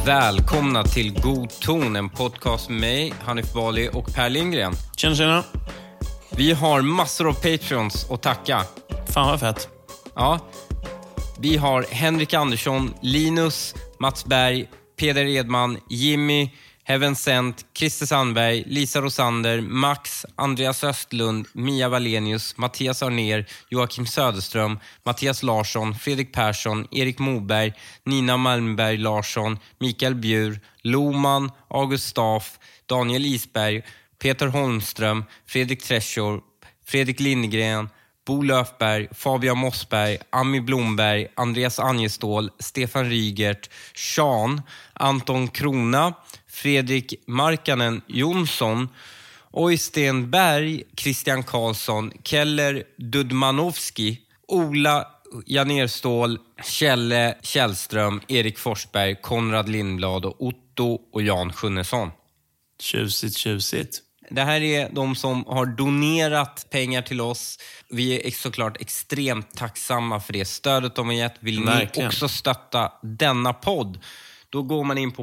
Välkomna till God ton, en podcast med mig, Hanif Bali och Per Lindgren. Tjena. Vi har massor av Patreons att tacka. Fan vad fett. Ja. Vi har Henrik Andersson, Linus, Mats Berg, Peder Edman, Jimmy, Heaven Sent, Christer Sandberg, Lisa Rosander, Max, Andreas Östlund, Mia Valenius, Mattias Arner, Joakim Söderström, Mattias Larsson, Fredrik Persson, Erik Moberg, Nina Malmberg Larsson, Mikael Bjur, Loman, August Staff, Daniel Isberg, Peter Holmström, Fredrik Trescher, Fredrik Lindgren, Bo Löfberg, Fabian Mossberg, Ami Blomberg, Andreas Angestål, Stefan Rygert, Sean, Anton Krona, Fredrik Markanen Jonsson, Oysten Berg, Christian Karlsson, Keller Dudmanovski, Ola Janerstål, Kjelle Källström, Erik Forsberg, Konrad Lindblad och Otto och Jan Sjunnesson. Tjusigt. Det här är de som har donerat pengar till oss. Vi är såklart extremt tacksamma för det stödet de har gett. Vill ni också stötta denna podd? Då går man in på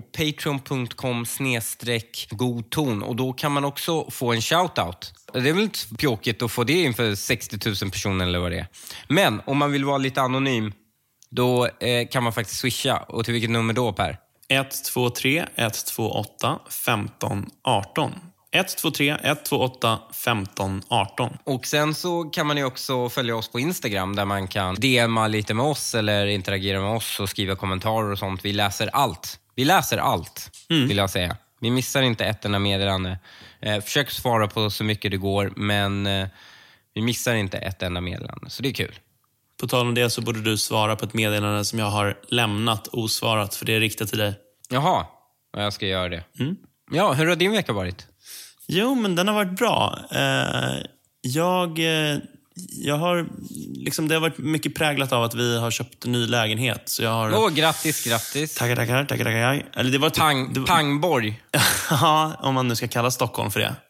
patreon.com/godton och då kan man också få en shoutout. Det är väl inte pjåkigt att få det inför 60 000 personer eller vad det är. Men om man vill vara lite anonym, då kan man faktiskt swisha. Och till vilket nummer då, Per? 123 128 15 18. 123 128 15 18. Och sen så kan man ju också följa oss på Instagram där man kan DMa lite med oss eller interagera med oss och skriva kommentarer och sånt. Vi läser allt. Vill jag säga. Vi missar inte ett enda meddelande. Försök svara på så mycket det går, men vi missar inte ett enda meddelande. Så det är kul. På tal om det så borde du svara på ett meddelande som jag har lämnat osvarat, för det är riktat till dig. Jaha, jag ska göra det. Ja, hur har din vecka varit? Jo, men den har varit bra. Jag har liksom, det har varit mycket präglat av att vi har köpt en ny lägenhet. Så jag har... Grattis. Tackar. Eller det var Pangborg. Ja, om man nu ska kalla Stockholm för det.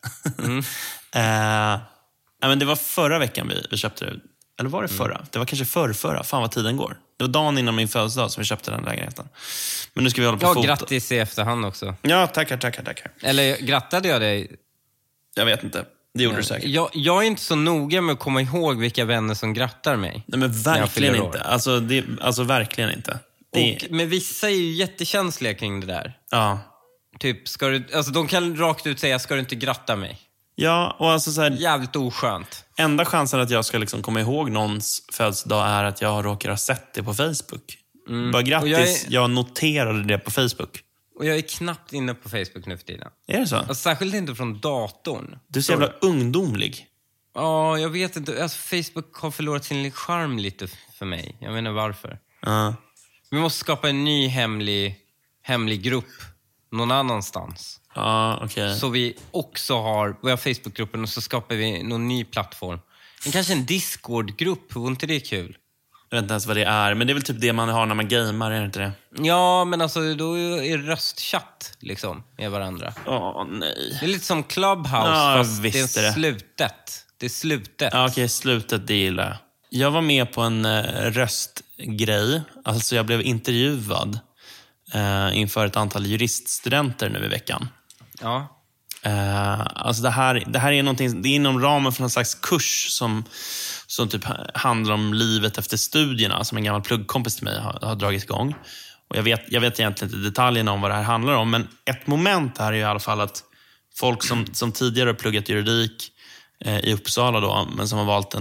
Men det var förra veckan vi köpte det. Eller var det förra? Det var kanske förra. Fan vad tiden går. Det var dagen innan min födelsedag som vi köpte den lägenheten. Men nu ska vi hålla på foto. Grattis i efterhand också. Ja, tackar. Eller grattade jag dig? Jag vet inte. Det gjorde du säkert. Jag är inte så noga med att komma ihåg vilka vänner som grattar mig. Nej, men verkligen inte. Alltså verkligen inte. Men vissa är ju jättekänsliga kring det där. Ja. Typ, de kan rakt ut säga, ska du inte gratta mig? Ja, och alltså så här, jävligt oskönt. Enda chansen att jag ska liksom komma ihåg någons födelsedag är att jag råkar ha sett det på Facebook. Bara grattis, jag noterade det på Facebook. Och jag är knappt inne på Facebook nu för tiden. Är det så? Alltså, särskilt inte från datorn. Du är så jävla ungdomlig. Ja, jag vet inte. Alltså, Facebook har förlorat sin charm lite för mig. Jag vet inte varför. Vi måste skapa en ny hemlig grupp någon annanstans. Okay. Så vi också har Facebookgruppen och så skapar vi någon ny plattform. Kanske en Discord-grupp, vore inte det kul? Jag vet inte ens vad det är, men det är väl typ det man har när man gamer, är det inte det? Ja, men alltså då är det röstchatt liksom med varandra. Nej. Det är lite som Clubhouse, fast det är slutet. Det är slutet. Okej, slutet, det gillar jag. Jag var med på en röstgrej. Alltså jag blev intervjuad inför ett antal juriststudenter nu i veckan. Ja. Alltså det här är någonting, det är inom ramen för någon slags kurs som typ handlar om livet efter studierna, som en gammal pluggkompis till mig har dragit igång. Och jag vet egentligen inte detaljerna om vad det här handlar om, men ett moment här är i alla fall att folk som tidigare har pluggat juridik i Uppsala då, men som har valt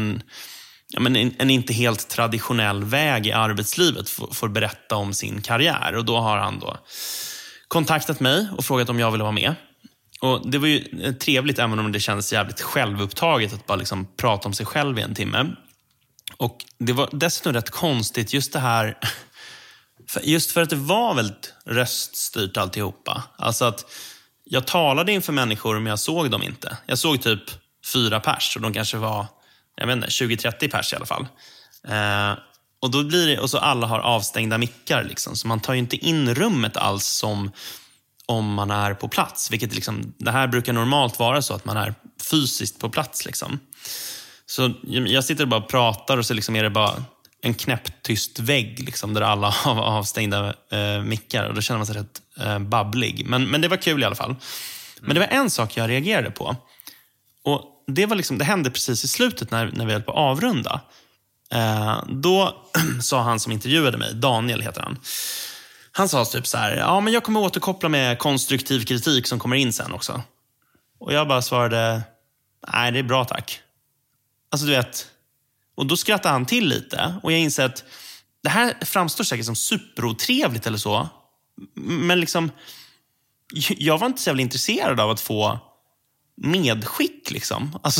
en inte helt traditionell väg i arbetslivet får berätta om sin karriär. Och då har han då kontaktat mig och frågat om jag ville vara med. Och det var ju trevligt, även om det kändes jävligt självupptaget att bara liksom prata om sig själv i en timme. Och det var dessutom rätt konstigt just det här, just för att det var väldigt röststyrt alltihopa. Alltså att jag talade inför människor, men jag såg dem inte. Jag såg typ 4 pers och de kanske var, jag vet inte, 20-30 pers i alla fall. Och då blir det, och så alla har avstängda mickar liksom, så man tar ju inte in rummet alls som om man är på plats, vilket liksom, det här brukar normalt vara så att man är fysiskt på plats liksom. Så jag sitter och bara pratar och så liksom är det bara en knäpptyst vägg liksom, där alla har avstängda mickar. Och då känner man sig rätt babblig. Men det var kul i alla fall. Men det var en sak jag reagerade på. Och det var liksom, det hände precis i slutet när vi höll på att avrunda. Då sa han som intervjuade mig, Daniel heter han. Han sa typ så här: ja, men jag kommer återkoppla med konstruktiv kritik som kommer in sen också. Och jag bara svarade: nej, det är bra tack. Alltså du vet. Och då skrattade han till lite. Och jag inser att det här framstår säkert som superotrevligt eller så. Men liksom, jag var inte så jävla intresserad av att få medskick liksom. Alltså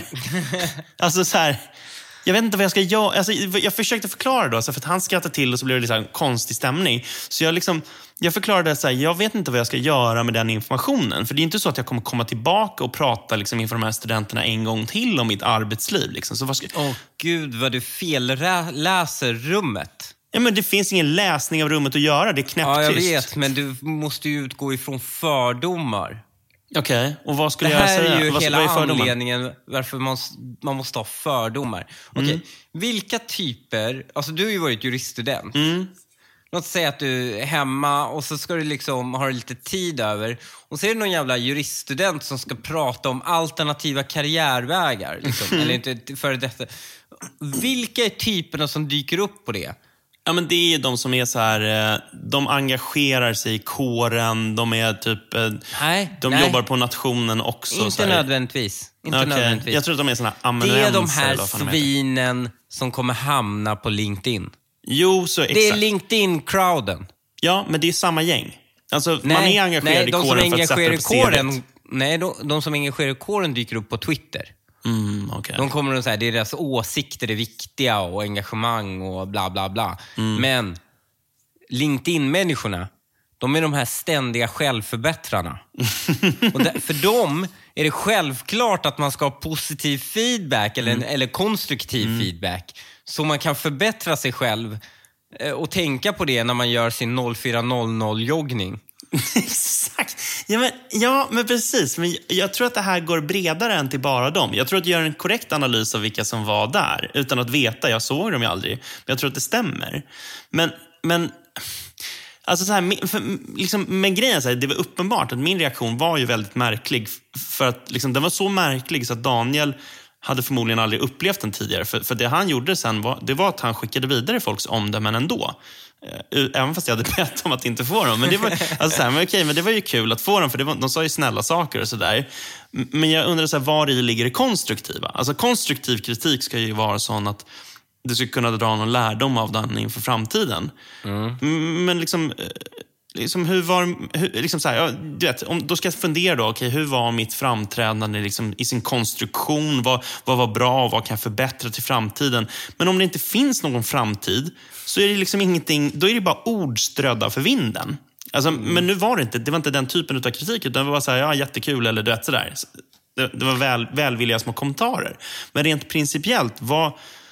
så här, jag vet inte vad jag ska göra. Alltså, jag försökte förklara då, så för att han skrattade till och så blev det liksom en konstig stämning. Så jag förklarade så här: jag vet inte vad jag ska göra med den informationen. För det är inte så att jag kommer komma tillbaka och prata liksom inför de här studenterna en gång till om mitt arbetsliv. Liksom. Så Gud, vad du felläser rummet. Ja, men det finns ingen läsning av rummet att göra. Det är knäpptyst. Ja, jag vet, men du måste ju utgå ifrån fördomar. Okej, och vad skulle jag säga? Det här är ju hela anledningen varför man måste ha fördomar. Okej, vilka typer... Alltså du har ju varit juriststudent. Låt säga att du är hemma och så ska du liksom ha lite tid över. Och så är det någon jävla juriststudent som ska prata om alternativa karriärvägar. Liksom. Eller inte före detta. Vilka är typerna som dyker upp på det? Ja, men det är ju de som är så här, de engagerar sig i kåren, de är typ, de jobbar på nationen också. Inte nödvändigtvis. Nödvändigtvis. Jag tror att de är såna amanuenser. Det är de här svinen som kommer hamna på LinkedIn. Jo, så exakt. Det är LinkedIn-crowden. Ja, men det är samma gäng. Alltså, man är engagerad i kåren för att sätta upp CV:t. Nej, de som engagerar i kåren dyker upp på Twitter. Okay. De kommer att säga, det är deras åsikter är viktiga och engagemang och bla bla bla. Men LinkedIn-människorna, de är de här ständiga självförbättrarna. Och för dem är det självklart att man ska ha positiv feedback eller konstruktiv feedback. Så man kan förbättra sig själv och tänka på det när man gör sin 04:00-joggning. Exakt. Ja, men precis. Men jag tror att det här går bredare än till bara dem. Jag tror att jag gör en korrekt analys av vilka som var där. Utan att veta, jag såg dem ju aldrig. Men jag tror att det stämmer. Men alltså så här, liksom, men grejen så här, det var uppenbart att min reaktion var ju väldigt märklig. För att liksom, den var så märklig så att Daniel hade förmodligen aldrig upplevt den tidigare. För det han gjorde sen var att han skickade vidare folks omdömen ändå. Även fast jag hade bett om att inte få dem. Men det var, alltså så här, men okej, men det var ju kul att få dem. För de sa ju snälla saker och sådär. Men jag undrar så här, var i ligger det konstruktiva? Alltså konstruktiv kritik ska ju vara sån att du ska kunna dra någon lärdom av den inför framtiden. Men liksom hur var... liksom så här, ja, du vet, då ska jag fundera då, okej, hur var mitt framträdande liksom, i sin konstruktion? Vad var bra och vad kan jag förbättra till framtiden? Men om det inte finns någon framtid så är det liksom ingenting... Då är det bara ord strödda för vinden. Alltså, men nu var det var inte den typen av kritik, utan det var så här, ja, jättekul eller du vet sådär. Det var välvilliga små kommentarer. Men rent principiellt, vad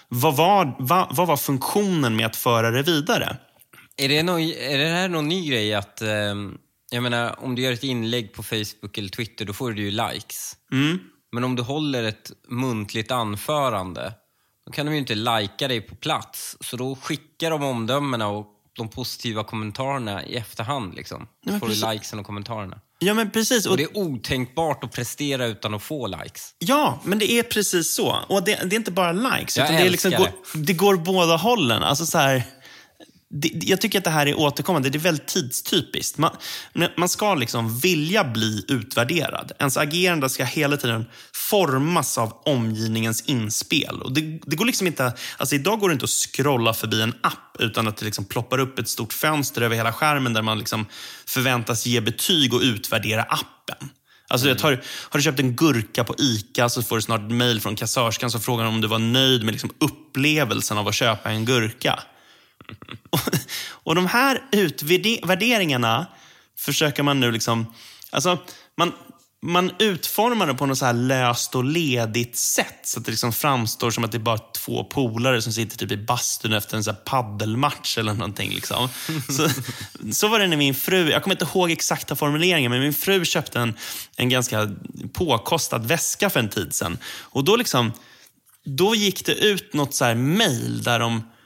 var funktionen med att föra det vidare? Är det här någon ny grej att... jag menar, om du gör ett inlägg på Facebook eller Twitter, då får du ju likes. Men om du håller ett muntligt anförande, då kan de ju inte likea dig på plats. Så då skickar de omdömena och de positiva kommentarerna i efterhand. Liksom. Då får du likesen och kommentarerna. Ja, men precis. Och det är otänkbart att prestera utan att få likes. Ja, men det är precis så. Och det är inte bara likes. Jag utan det är liksom, det går båda hållen. Alltså så här... Jag tycker att det här är återkommande. Det är väldigt tidstypiskt. Man ska liksom vilja bli utvärderad. Ens agerande ska hela tiden formas av omgivningens inspel. Och det går liksom inte... Alltså idag går det inte att scrolla förbi en app utan att det liksom ploppar upp ett stort fönster över hela skärmen där man liksom förväntas ge betyg och utvärdera appen. Alltså har du köpt en gurka på ICA så får du snart ett mejl från kassörskan som frågar om du var nöjd med liksom upplevelsen av att köpa en gurka. Och de här utvärderingarna försöker man nu liksom... Alltså, man utformar det på något så här löst och ledigt sätt så att det liksom framstår som att det är bara två polare som sitter typ i bastun efter en så här paddelmatch eller någonting liksom. Så var det när min fru... Jag kommer inte ihåg exakta formuleringar, men min fru köpte en ganska påkostad väska för en tid sedan. Och då gick det ut något så här mejl där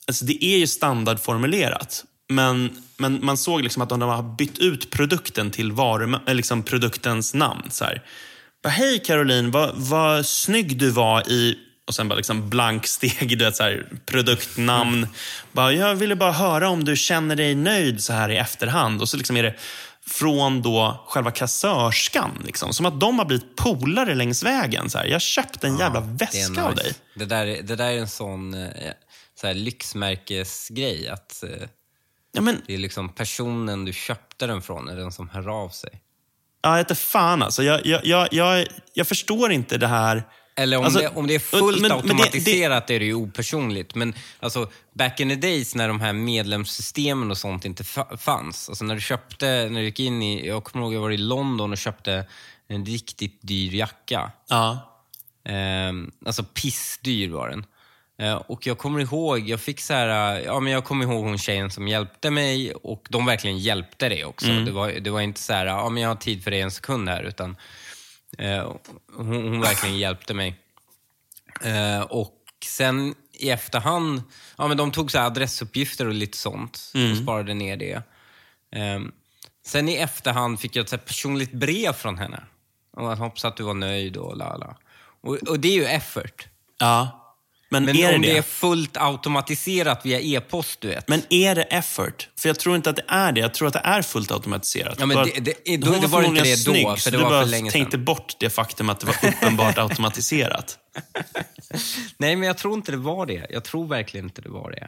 alltså det är ju standardformulerat. Men man såg liksom att de har bytt ut produkten till liksom produktens namn. Så här. Hej Caroline, vad snygg du var i... Och sen bara liksom blank steg, så här, produktnamn. Jag ville bara höra om du känner dig nöjd så här i efterhand. Och så liksom är det från då själva kassörskan. Liksom, som att de har blivit polare längs vägen. Så här. Jag köpte en jävla väska nice. Av dig. Det där är en sån så här, lyxmärkesgrej. Att det är liksom personen du köpte den från är den som hör av sig. Ja, jag heter fan alltså. Jag förstår inte det här... Eller om det är fullt automatiserat är det ju opersonligt. Men alltså, back in the days när de här medlemssystemen och sånt inte fanns. Alltså när du gick in i... Jag kommer ihåg jag var i London och köpte en riktigt dyr jacka. Ja. Alltså pissdyr var den. Och jag kommer ihåg, jag fick så här... Ja, men jag kommer ihåg hon tjejen som hjälpte mig. Och de verkligen hjälpte dig också. Det var inte så här, ja men jag har tid för det en sekund här. Utan... Hon verkligen hjälpte mig. Och sen i efterhand, ja men de tog så här adressuppgifter och lite sånt och sparade ner det. Sen i efterhand fick jag ett så här personligt brev från henne. Och jag hoppas att du var nöjd och lala. Och det är ju effort. Ja. Men är om det är fullt automatiserat via e-post, du vet. Men är det effort? För jag tror inte att det är det. Jag tror att det är fullt automatiserat. Ja, men det var inte det snygg, då, för det var för länge sedan. Tänkte bort det faktum att det var uppenbart automatiserat. Nej, men jag tror inte det var det. Jag tror verkligen inte det var det.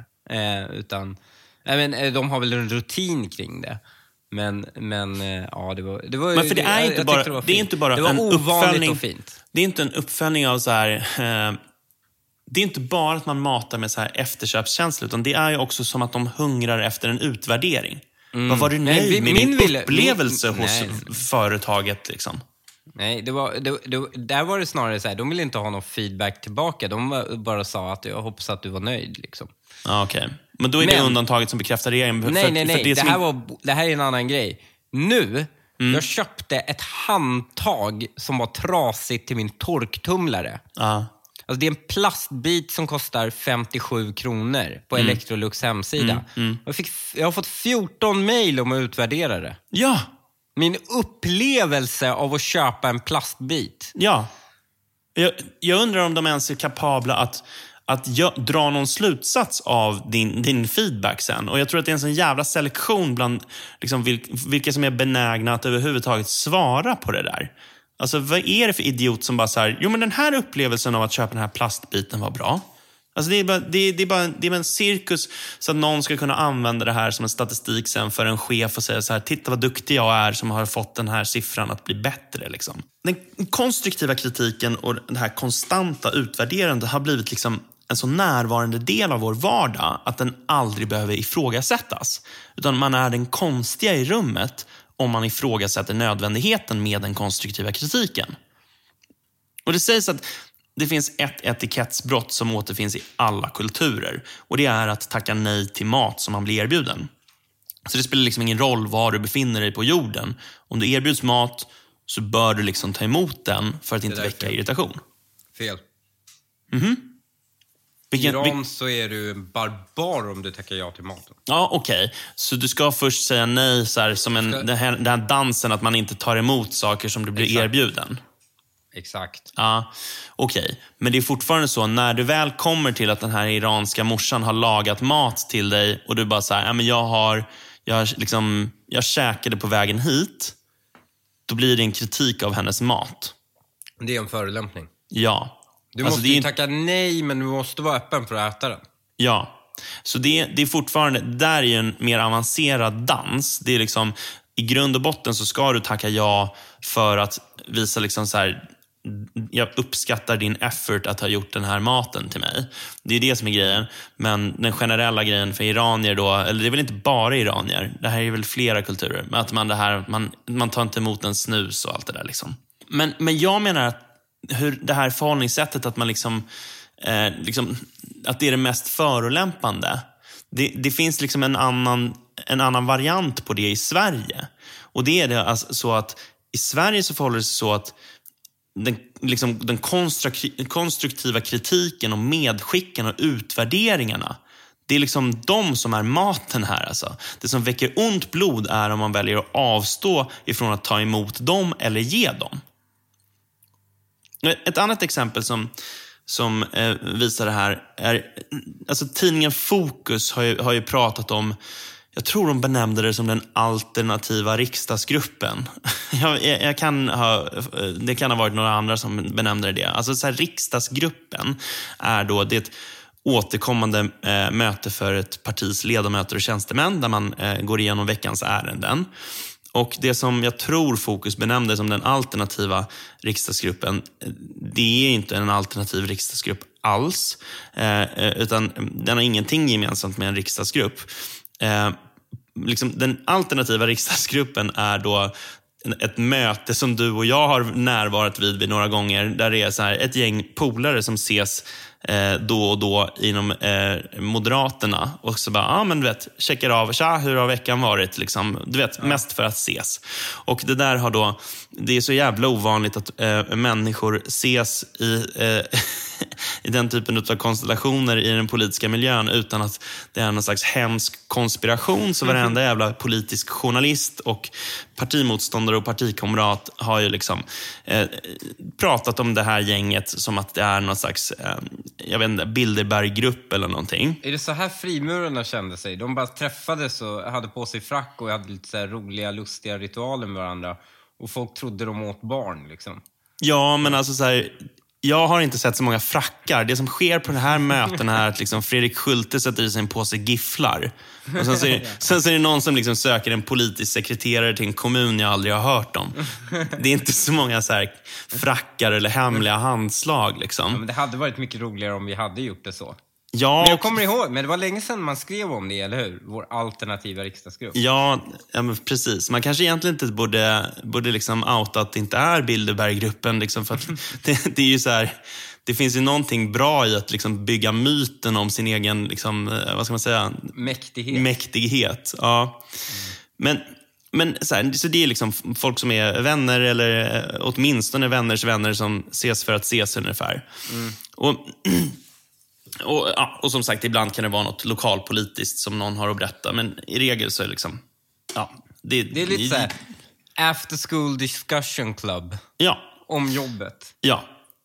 De har väl en rutin kring det. Men ja, det var men för det är inte bara, det är inte bara en uppföljning och fint. Det är inte en uppföljning av så här det är inte bara att man matar med så här efterköpskänsla, utan det är ju också som att de hungrar efter en utvärdering. Vad var du nöjd med din upplevelse hos företaget liksom? Nej, där var det snarare så här, de ville inte ha någon feedback tillbaka. De bara sa att jag hoppas att du var nöjd liksom. Ja, okej. Men då är det undantaget som bekräftar regeringen. Nej. Det här är en annan grej. Nu, jag köpte ett handtag som var trasigt till min torktumlare. Ja. Alltså det är en plastbit som kostar 57 kronor på Electrolux hemsida. Jag har fått 14 mejl om att utvärdera det. Ja. Min upplevelse av att köpa en plastbit. Ja. Jag undrar om de ens är kapabla att dra någon slutsats av din feedback sen. Och jag tror att det är en sån jävla selektion bland liksom, vilka som är benägna att överhuvudtaget svara på det där. Alltså vad är det för idiot som bara så här, jo men den här upplevelsen av att köpa den här plastbiten var bra. Alltså det är bara en cirkus så att någon ska kunna använda det här som en statistik sen för en chef och säga så här, titta vad duktig jag är som har fått den här siffran att bli bättre liksom. Den konstruktiva kritiken och det här konstanta utvärderandet har blivit liksom en så närvarande del av vår vardag att den aldrig behöver ifrågasättas. Utan man är den konstiga i rummet om man ifrågasätter nödvändigheten med den konstruktiva kritiken. Och det sägs att det finns ett etikettsbrott som återfinns i alla kulturer. Och det är att tacka nej till mat som man blir erbjuden. Så det spelar liksom ingen roll var du befinner dig på jorden. Om du erbjuds mat så bör du liksom ta emot den för att inte väcka irritation. Fel. I Iran så är du en barbar om du tackar ja till maten. Ja, okej. Så du ska först säga nej så här, som den här dansen att man inte tar emot saker som du blir erbjuden. Exakt. Ja, okej. Men det är fortfarande så, när du väl kommer till att den här iranska morsan har lagat mat till dig och du bara så här, ja, men jag käkade på vägen hit, då blir det en kritik av hennes mat. Det är en förolämpning. Ja. Du måste ju tacka nej, men du måste vara öppen för att äta den. Ja, så det är fortfarande, där är ju en mer avancerad dans. Det är liksom, i grund och botten så ska du tacka ja för att visa liksom så här, jag uppskattar din effort att ha gjort den här maten till mig. Det är det som är grejen. Men den generella grejen för iranier då, eller det är väl inte bara iranier, det här är väl flera kulturer, men att man tar inte emot en snus och allt det där liksom. Men jag menar att hur det här förhållningssättet att man liksom att det är det mest förolämpande. Det finns liksom en annan variant på det i Sverige. Och det är det alltså så att i Sverige så förhåller det sig så att den konstruktiva kritiken och medskicken och utvärderingarna, Det är liksom de som är maten här. Alltså. Det som väcker ont blod är om man väljer att avstå ifrån att ta emot dem eller ge dem. Ett annat exempel som visar det här är... Alltså tidningen Fokus har ju pratat om... Jag tror de benämnde det som den alternativa riksdagsgruppen. Det kan ha varit några andra som benämnde det. Alltså så här, riksdagsgruppen är då det återkommande möte för ett partis ledamöter och tjänstemän där man går igenom veckans ärenden. Och det som jag tror Fokus benämnde som den alternativa riksdagsgruppen, det är inte en alternativ riksdagsgrupp alls. Utan den har ingenting gemensamt med en riksdagsgrupp. Liksom, den alternativa riksdagsgruppen är då ett möte som du och jag har närvarat vid några gånger, där det är så här ett gäng polare som ses då och då inom Moderaterna och så bara, men du vet, checkar av, tja, hur har veckan varit liksom, du vet, mest för att ses. Och det där har då, det är så jävla ovanligt att människor ses i den typen av konstellationer i den politiska miljön utan att det är någon slags hemsk konspiration. Så varenda jävla politisk journalist och partimotståndare och partikamrat har ju liksom pratat om det här gänget som att det är någon slags jag vet inte, Bilderberggrupp eller någonting. Är det så här frimurarna kände sig? De bara träffades och hade på sig frack och hade lite så här roliga, lustiga ritualer med varandra. Och folk trodde de åt barn liksom. Ja, men alltså så här, jag har inte sett så många frackar. Det som sker på den här möten är att liksom Fredrik Schulte sätter i sig en påse gifflar. Och sen så är det någon som liksom söker en politisk sekreterare till en kommun jag aldrig har hört om. Det är inte så många så här frackar eller hemliga handslag liksom. Ja, men det hade varit mycket roligare om vi hade gjort det så. Ja, men jag kommer ihåg, men det var länge sedan man skrev om det, eller hur? Vår alternativa riksdagsgrupp. Ja, men precis. Man kanske egentligen inte borde liksom outa att det inte är Bilderberggruppen. Liksom, för att det är ju så här, det finns ju någonting bra i att liksom bygga myten om sin egen, liksom, vad ska man säga? Mäktighet, ja. Men så det är liksom folk som är vänner eller åtminstone vänners vänner som ses för att ses ungefär. Och som sagt, ibland kan det vara något lokalpolitiskt som någon har att berätta. Men i regel så är det liksom... Ja, det är lite så här after school discussion club. Ja. Om jobbet. Ja.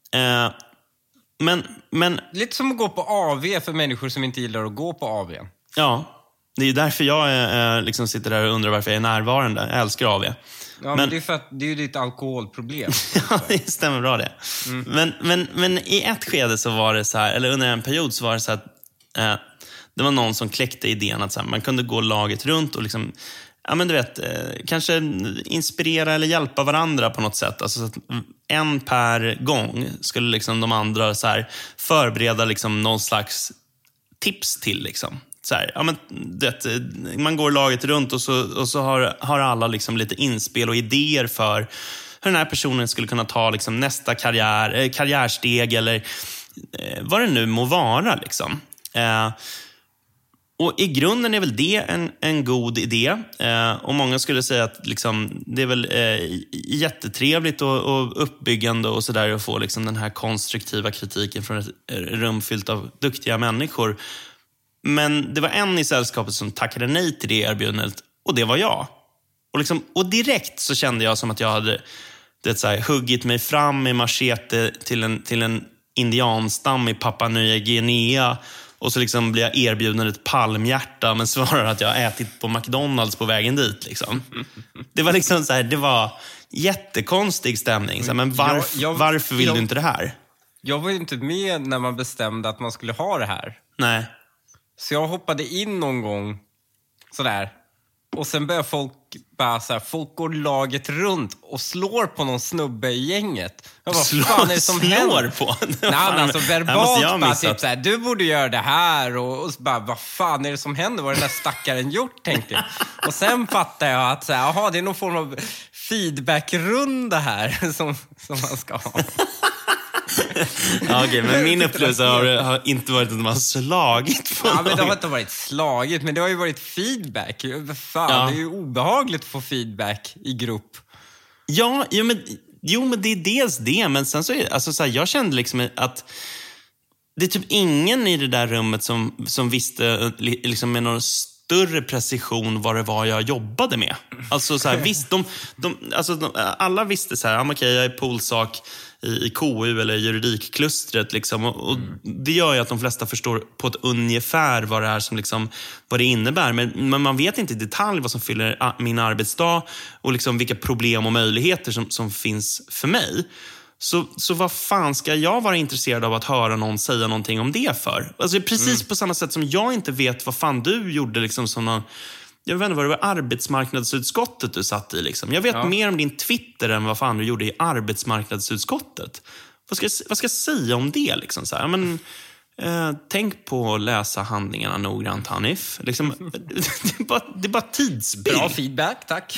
Men... Lite som att gå på AV för människor som inte gillar att gå på AV. Ja, det är därför jag liksom sitter där och undrar varför jag är närvarande. Jag älskar AV. Ja, men det är för att det är ju ditt alkoholproblem. Ja, det stämmer bra det. Men i ett skede så var det så här, eller under en period så var det så att det var någon som kläckte idén att så här, man kunde gå laget runt och liksom, ja men du vet, kanske inspirera eller hjälpa varandra på något sätt. Alltså så att en per gång skulle liksom de andra så här förbereda liksom någon slags tips till liksom. Så här, ja, men man går laget runt och så har alla liksom lite inspel och idéer för hur den här personen skulle kunna ta liksom nästa karriärsteg eller vad det nu må vara. Liksom. Och i grunden är väl det en god idé. Och många skulle säga att liksom, det är väl jättetrevligt och uppbyggande och sådär att få liksom den här konstruktiva kritiken från ett rum fyllt av duktiga människor. Men det var en i sällskapet som tackade nej till det erbjudandet. Och det var jag. Och direkt så kände jag som att jag hade huggit mig fram med machete till en indianstam i Papua Nya Guinea. Och så liksom blir jag erbjuden ett palmhjärta men svarar att jag har ätit på McDonalds på vägen dit. Liksom. Det var liksom så här, det var jättekonstig stämning. Så här, men varför vill du inte det här? Jag var ju inte med när man bestämde att man skulle ha det här. Nej. Så jag hoppade in någon gång sådär. Och sen börjar folk bara så här, folk går laget runt och slår på någon snubbe i gänget. Vad fan är det som händer? På? Nej, alltså verbalt bara typ så här, du borde göra det här och bara, vad fan är det som händer? Vad är den där stackaren gjort, tänkte jag. Och sen fattar jag att så här, aha, det är någon form av feedbackrunda här som man ska ha. Okej, men min upplevelse har inte varit att de har slagit på någon. Men det har inte varit slagit, men det har ju varit feedback. Fan, ja. Det är ju obehagligt att få feedback i grupp. Ja, men det är dels det, men sen så är alltså så här, jag kände liksom att det är typ ingen i det där rummet som visste liksom med någon större precision vad det var jag jobbade med. Alltså så här, visst, alla visste så här, okej, jag är polsak i KU eller juridikklustret liksom, och det gör ju att de flesta förstår på ett ungefär vad det är som liksom, vad det innebär, men man vet inte i detalj vad som fyller min arbetsdag och liksom vilka problem och möjligheter som finns för mig. Så vad fan ska jag vara intresserad av att höra någon säga någonting om det för? Alltså precis på samma sätt som jag inte vet vad fan du gjorde liksom som någon, jag vet inte vad det var, arbetsmarknadsutskottet du satt i liksom. Jag vet mer om din Twitter än vad fan du gjorde i arbetsmarknadsutskottet. Vad ska jag säga om det liksom så här? Men tänk på att läsa handlingarna noggrant, Hanif. Liksom, det är bara tidsbild. Bra feedback, tack.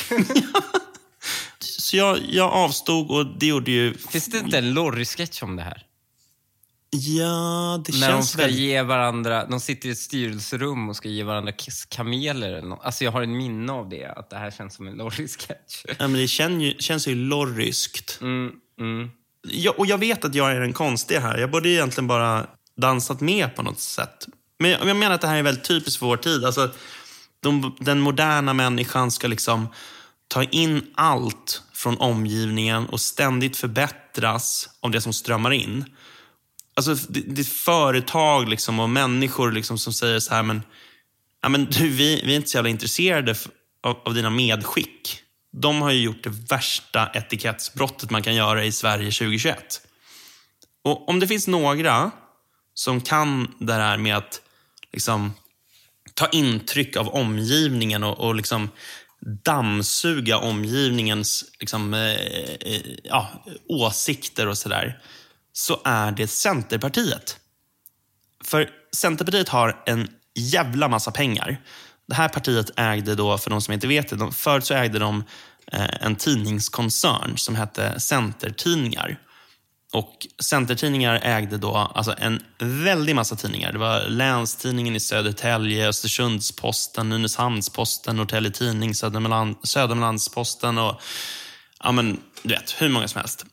Så jag avstod och det gjorde ju... Finns det inte en Lorry-sketch om det här? Ja, det när känns de ska ge varandra, de sitter i ett styrelserum och ska ge varandra kameler eller något. Alltså jag har en minne av det, att det här känns som en Lorry-sketch. Ja, men det känns ju lorryskt. Och jag vet att jag är den konstiga här. Jag borde egentligen bara dansat med på något sätt. Men jag menar att det här är väldigt typiskt för vår tid. Alltså, den moderna människan ska liksom ta in allt från omgivningen och ständigt förbättras av det som strömmar in. Alltså det är företag liksom och människor liksom som säger så här, men du, vi är inte så jävla intresserade av dina medskick. De har ju gjort det värsta etikettsbrottet man kan göra i Sverige 2021. Och om det finns några som kan det här med att liksom ta intryck av omgivningen och liksom dammsuga omgivningens liksom, åsikter och sådär, så är det Centerpartiet. För Centerpartiet har en jävla massa pengar. Det här partiet ägde då, för de som inte vet det, förut så ägde de en tidningskoncern som hette Centertidningar. Och Centertidningar ägde då alltså en väldig massa tidningar. Det var Länstidningen i Södertälje, Östersundsposten, Nynäshamnsposten, Norrtälje Tidning, Södermanlandsposten och ja men du vet, hur många som helst.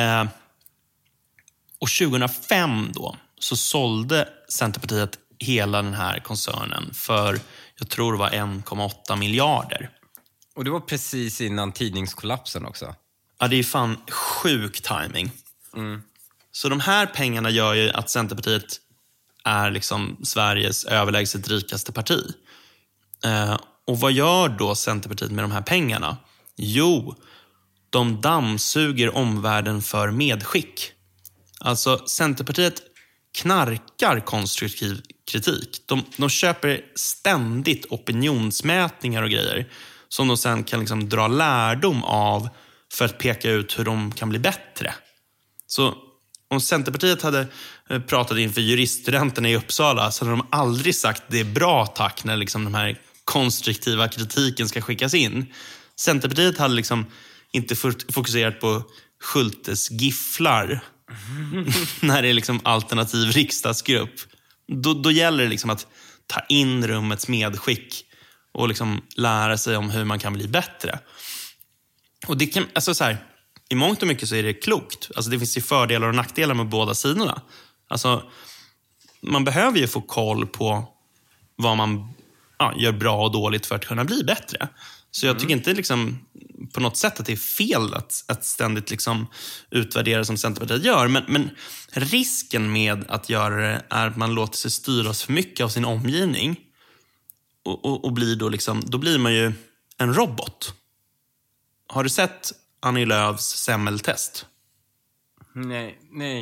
Och 2005 då så sålde Centerpartiet hela den här koncernen för, jag tror det var 1,8 miljarder. Och det var precis innan tidningskollapsen också. Ja, det är fan sjuk timing. Så de här pengarna gör ju att Centerpartiet är liksom Sveriges överlägset rikaste parti. Och vad gör då Centerpartiet med de här pengarna? Jo, de dammsuger omvärlden för medskick. Alltså Centerpartiet knarkar konstruktiv kritik. De köper ständigt opinionsmätningar och grejer som de sen kan liksom dra lärdom av för att peka ut hur de kan bli bättre. Så om Centerpartiet hade pratat inför juriststudenterna i Uppsala så hade de aldrig sagt det är bra tack när liksom de här konstruktiva kritiken ska skickas in. Centerpartiet hade liksom inte fokuserat på Schultes gifflar när det är liksom alternativ riksdagsgrupp. Då gäller det liksom att ta in rummets medskick och liksom lära sig om hur man kan bli bättre. Och det kan, alltså så här, i mångt och mycket så är det klokt. Alltså det finns ju fördelar och nackdelar med båda sidorna. Alltså man behöver ju få koll på vad man gör bra och dåligt för att kunna bli bättre. Så jag tycker inte liksom på något sätt att det är fel att ständigt liksom utvärdera som Centerpartiet gör. Men risken med att göra det är att man låter sig styras för mycket av sin omgivning. Och blir då liksom, då blir man ju en robot. Har du sett Annie Lööfs semmeltest? Nej.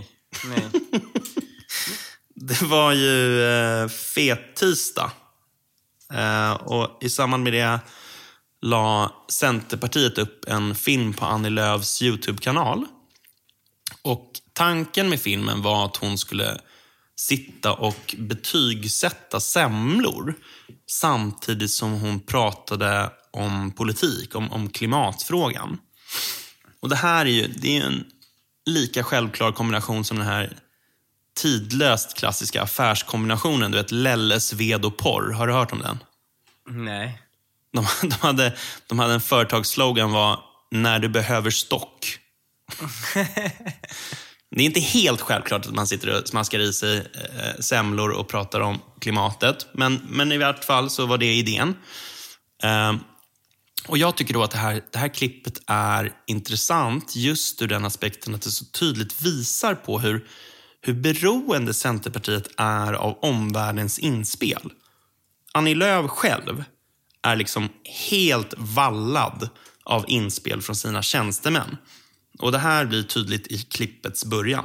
Det var ju fet tisdag. Och i samband med det la Centerpartiet upp en film på Annie Lööfs YouTube-kanal. Och tanken med filmen var att hon skulle sitta och betygsätta semlor samtidigt som hon pratade om politik, om klimatfrågan. Och det här är ju en lika självklar kombination som den här tidlöst klassiska affärskombinationen. Du vet, Lelles, ved och porr. Har du hört om den? Nej. De hade en företagsslogan var när du behöver stock. Det är inte helt självklart att man sitter och smaskar i sig semlor och pratar om klimatet. Men i vart fall så var det idén. Och jag tycker då att det här klippet är intressant just ur den aspekten att det så tydligt visar på hur beroende Centerpartiet är av omvärldens inspel. Annie Lööf själv är liksom helt vallad av inspel från sina tjänstemän. Och det här blir tydligt i klippets början.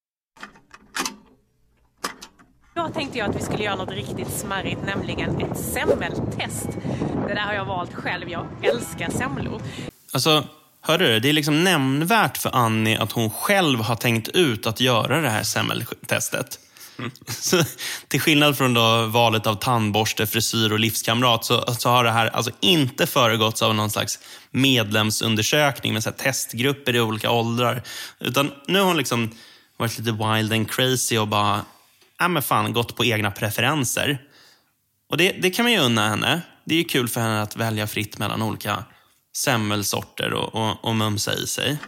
Då tänkte jag att vi skulle göra något riktigt smarrigt, nämligen ett semmeltest. Det där har jag valt själv, jag älskar semlor. Alltså, hörde du? Det är liksom nämnvärt för Annie att hon själv har tänkt ut att göra det här semmeltestet. Så, till skillnad från då valet av tandborste, frisyr och livskamrat så har det här alltså inte föregåtts av någon slags medlemsundersökning med så här testgrupper i olika åldrar. Utan nu har hon liksom varit lite wild and crazy och bara men fan, gått på egna preferenser. Och det kan man ju unna henne. Det är ju kul för henne att välja fritt mellan olika semmelsorter och mumsa i sig.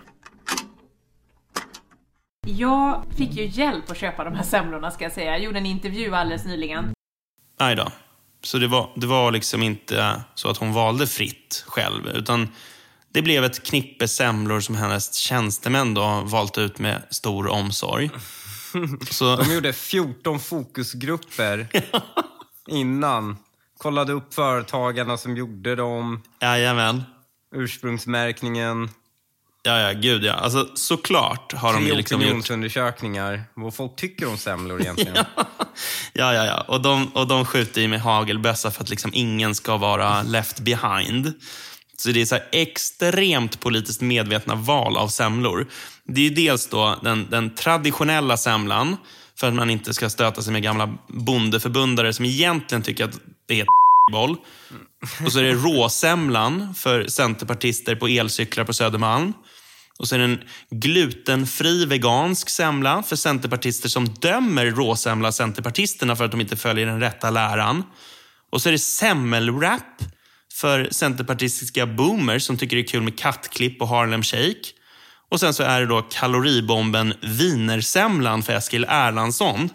Jag fick ju hjälp att köpa de här semlorna, ska jag säga. Jag gjorde en intervju alldeles nyligen. Nej då. Så det var liksom inte så att hon valde fritt själv, utan det blev ett knippe semlor som hennes tjänstemän då valt ut med stor omsorg. Så de gjorde 14 fokusgrupper innan. Kollade upp företagarna som gjorde dem. Jajamän. Ursprungsmärkningen. Ja, gud ja. Alltså såklart har de ju liksom gjort opinionsundersökningar. Vad folk tycker om semlor egentligen. Ja. Och de skjuter ju med hagelbössa för att liksom ingen ska vara left behind. Så det är så här extremt politiskt medvetna val av semlor. Det är ju dels då den traditionella semlan, för att man inte ska stöta sig med gamla bondeförbundare som egentligen tycker att det är boll. Och så är det råsemlan för centerpartister på elcyklar på Södermalm. Och så är det en glutenfri vegansk semla för centerpartister som dömer råsemla centerpartisterna för att de inte följer den rätta läran. Och så är det semmelwrap för centerpartistiska boomers som tycker det är kul med kattklipp och Harlem Shake. Och sen så är det då kaloribomben vinersemlan för Eskil Erlandsson.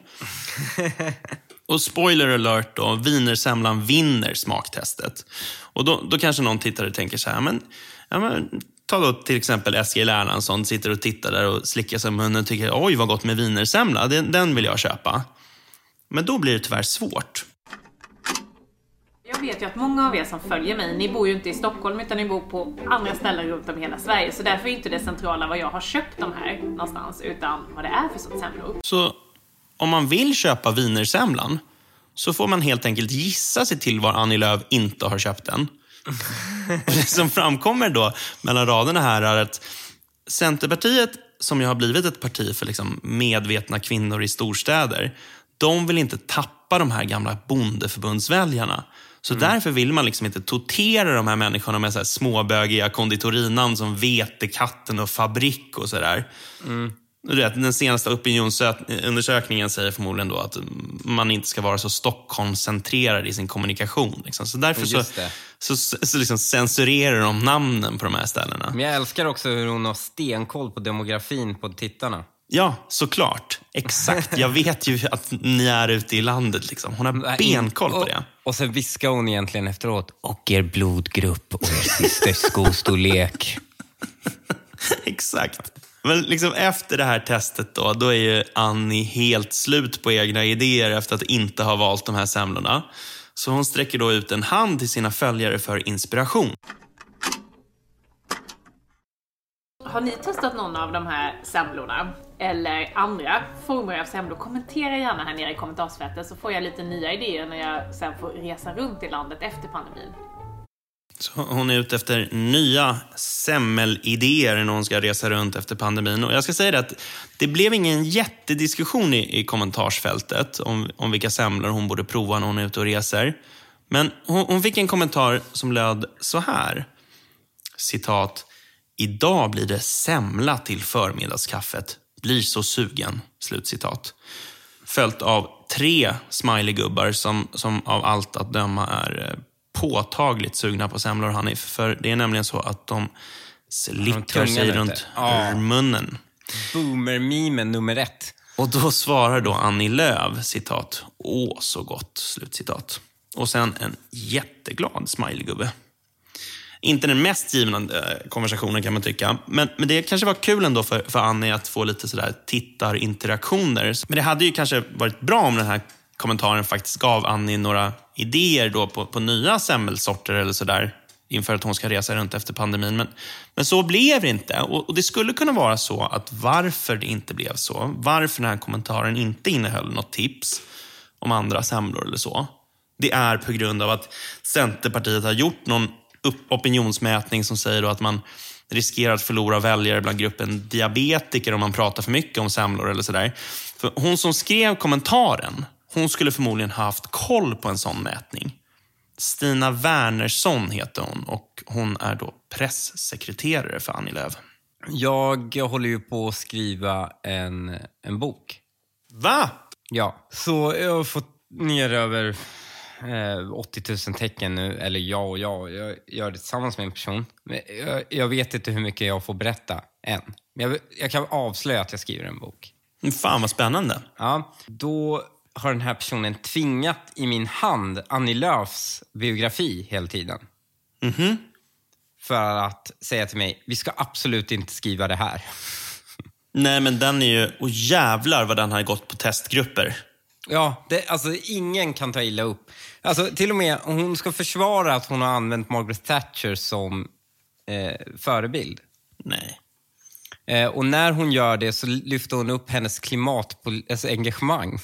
Och spoiler alert då, vinersemlan vinner smaktestet. Och då kanske någon tittare tänker så här, men ta då till exempel Eskil Erlandsson, sitter och tittar där och slickar sig i munnen och tycker, oj vad gott med vinersemla, den vill jag köpa. Men då blir det tyvärr svårt. Jag vet ju att många av er som följer mig, ni bor ju inte i Stockholm utan ni bor på andra ställen runt om hela Sverige. Så därför är inte det centrala vad jag har köpt de här någonstans, utan vad det är för sorts semlor. Så om man vill köpa vinersemlan så får man helt enkelt gissa sig till var Annie Lööf inte har köpt den. Det som framkommer då mellan raderna här är att Centerpartiet, som ju har blivit ett parti för liksom medvetna kvinnor i storstäder, de vill inte tappa de här gamla bondeförbundsväljarna. Så därför vill man liksom inte tortera de här människorna med så här småbögiga konditorinan som Vetekatten och Fabrik och sådär. Den senaste opinionsundersökningen säger förmodligen då att man inte ska vara så Stockholmscentrerad i sin kommunikation. Liksom. Så därför så liksom censurerar de namnen på de här ställena. Men jag älskar också hur hon har stenkoll på demografin på tittarna. Ja, såklart. Exakt. Jag vet ju att ni är ute i landet. Liksom. Hon har benkoll på det. Och sen viskar hon egentligen efteråt. Och er blodgrupp och er systers skostorlek. Exakt. Men liksom efter det här testet då är ju Annie helt slut på egna idéer efter att inte ha valt de här semlorna. Så hon sträcker då ut en hand till sina följare för inspiration. Har ni testat någon av de här semlorna? Eller andra former av semlor? Kommentera gärna här nere i kommentarsfältet så får jag lite nya idéer när jag sen får resa runt i landet efter pandemin. Så hon är ute efter nya semmelidéer när hon ska resa runt efter pandemin. Och jag ska säga det att det blev ingen jättediskussion i kommentarsfältet om vilka semlor hon borde prova när hon är ute och reser. Men hon fick en kommentar som löd så här. Citat. Idag blir det semla till förmiddagskaffet. Blir så sugen. Slutcitat. Följt av 3 smileygubbar som av allt att döma är påtagligt sugna på semlor, Hanif. För det är nämligen så att de slickar sig runt munnen. Boomer-memen nummer 1. Och då svarar då Annie Lööf, citat, åh så gott, slutcitat. Och sen en jätteglad smileygubbe. Inte den mest givande konversationen kan man tycka. Men det kanske var kul ändå för Annie att få lite sådär tittarinteraktioner. Men det hade ju kanske varit bra om den här kommentaren faktiskt gav Annie några idéer då på nya semmelsorter eller sådär. Inför att hon ska resa runt efter pandemin. Men så blev det inte. Och det skulle kunna vara så att varför det inte blev så. Varför den här kommentaren inte innehöll något tips om andra semlor eller så. Det är på grund av att Centerpartiet har gjort någon opinionsmätning som säger då att man riskerar att förlora väljare bland gruppen diabetiker om man pratar för mycket om semlor eller sådär. För hon som skrev kommentaren, hon skulle förmodligen ha haft koll på en sån mätning. Stina Wernersson heter hon och hon är då presssekreterare för Annie Lööf. Jag håller ju på att skriva en bok. Va? Ja, så jag har fått ner över 80 000 tecken nu. Eller jag gör det tillsammans med en person. Men jag vet inte hur mycket jag får berätta än. Men jag kan avslöja att jag skriver en bok. Fan vad spännande. Ja, då har den här personen tvingat i min hand Annie Lööfs biografi hela tiden. Mhm. För att säga till mig, vi ska absolut inte skriva det här. Nej, men den är ju... Och jävlar vad den har gått på testgrupper. Ja, alltså ingen kan ta illa upp. Alltså till och med hon ska försvara att hon har använt Margaret Thatcher som förebild. Nej. Och när hon gör det så lyfter hon upp hennes engagemang.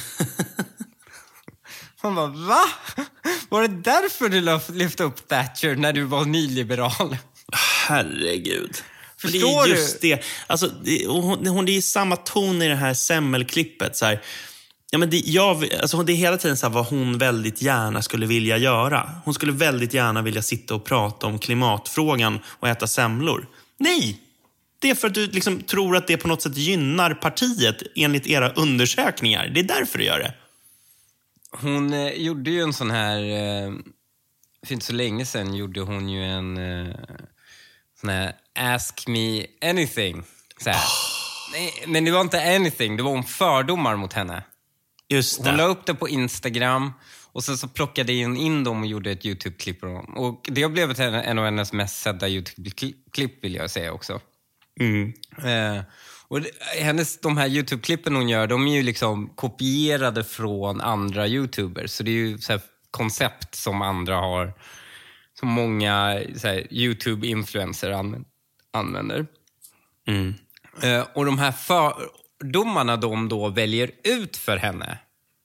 Man bara, va? Var det därför du lyfte upp Thatcher när du var nyliberal? Herregud. Förstår det är just det. Alltså, hon är i samma ton i det här semmelklippet. Så här. Ja, men det är hela tiden så här vad hon väldigt gärna skulle vilja göra. Hon skulle väldigt gärna vilja sitta och prata om klimatfrågan och äta semlor. Nej! Det är för att du liksom tror att det på något sätt gynnar partiet enligt era undersökningar. Det är därför du gör det. Hon gjorde ju en sån här... för inte så länge sedan gjorde hon ju en sån här Ask Me Anything. Så här. Nej, men det var inte anything, det var om fördomar mot henne. Just det. Hon la upp det på Instagram och sen så plockade jag in dem och gjorde ett YouTube-klipp på dem. Och det har blivit en av hennes mest sedda YouTube-klipp vill jag säga också. Mm. Och de här YouTube-klippen hon gör, de är ju liksom kopierade från andra YouTubers. Så det är ju så här koncept som andra har, som många så här YouTube-influencer använder. Mm. Och de här fördomarna de då väljer ut för henne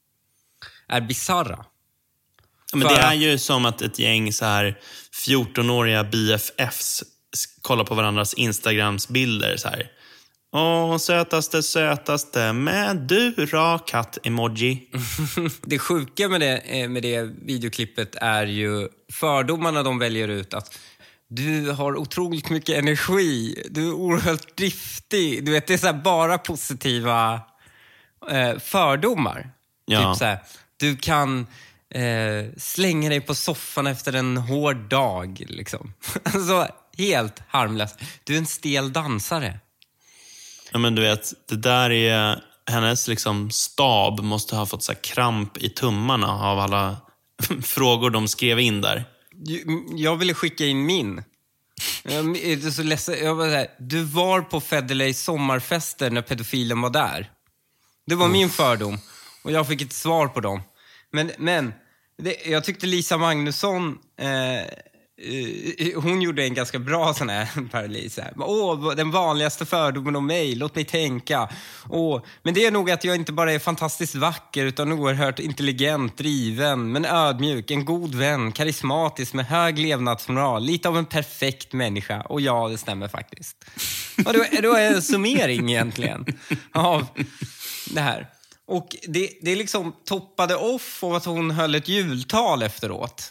är bizarra. Men det är ju som att ett gäng så här 14-åriga BFFs kollar på varandras Instagrams bilder så här. Åh, sötaste med du rak katt-emoji. Det sjuka med det videoklippet är ju fördomarna de väljer ut, att du har otroligt mycket energi, du är oerhört driftig. Du vet, det är så här bara positiva fördomar. Ja. Typ så här, du kan slänga dig på soffan efter en hård dag liksom. Alltså helt harmlöst. Du är en stel dansare. Ja, men du vet, det där är hennes liksom stab måste ha fått så här kramp i tummarna av alla frågor de skrev in där. Jag ville skicka in min. Jag är så ledsen. Jag var så här, du var på Federleys sommarfester när pedofilen var där. Det var min fördom. Och jag fick ett svar på dem. Men jag tyckte Lisa Magnusson... hon gjorde en ganska bra sån här paralys. Den vanligaste fördomen om mig, låt mig tänka. Men det är nog att jag inte bara är fantastiskt vacker utan oerhört intelligent, driven, men ödmjuk, en god vän, karismatisk med hög levnadsmoral, lite av en perfekt människa. Och ja, det stämmer faktiskt. Och då är en summering egentligen av det här. Och det liksom toppade off av att hon höll ett jultal efteråt.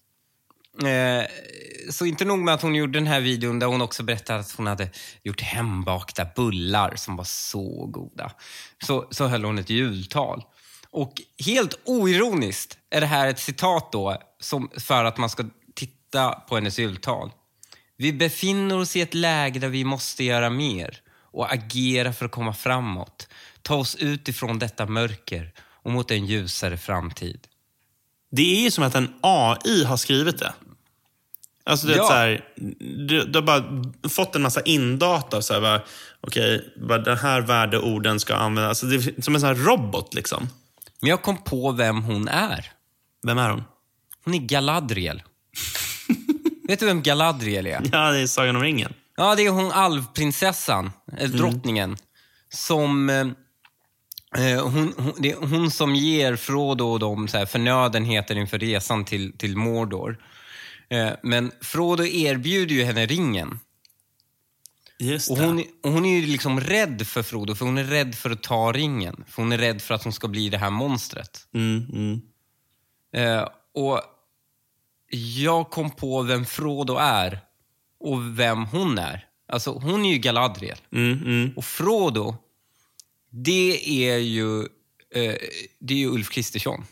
Så inte nog med att hon gjorde den här videon där hon också berättade att hon hade gjort hembakta bullar som var så goda. Så höll hon ett jultal. Och helt oironiskt är det här ett citat då för att man ska titta på hennes jultal. Vi befinner oss i ett läge där vi måste göra mer. och agera för att komma framåt. Ta oss ut ifrån detta mörker och mot en ljusare framtid. Det är ju som att en AI har skrivit det. Alltså det är så här, du har bara fått en massa indata så här, okej, den här värdeorden ska användas. Alltså det är som en sån här robot liksom. Men jag kom på vem hon är. Vem är hon? Hon är Galadriel. Vet du vem Galadriel är? Ja, det är Sagan om ringen. Ja, det är hon alvprinsessan, drottningen. Som... det är hon som ger Frodo och de så här förnödenheter inför resan till Mordor. Men Frodo erbjuder ju henne ringen. Just och det. hon är ju liksom rädd för Frodo, för hon är rädd för att ta ringen. För hon är rädd för att hon ska bli det här monstret. Och jag kom på vem Frodo är och vem hon är. Alltså hon är ju Galadriel. Och Frodo, det är ju Ulf Kristersson.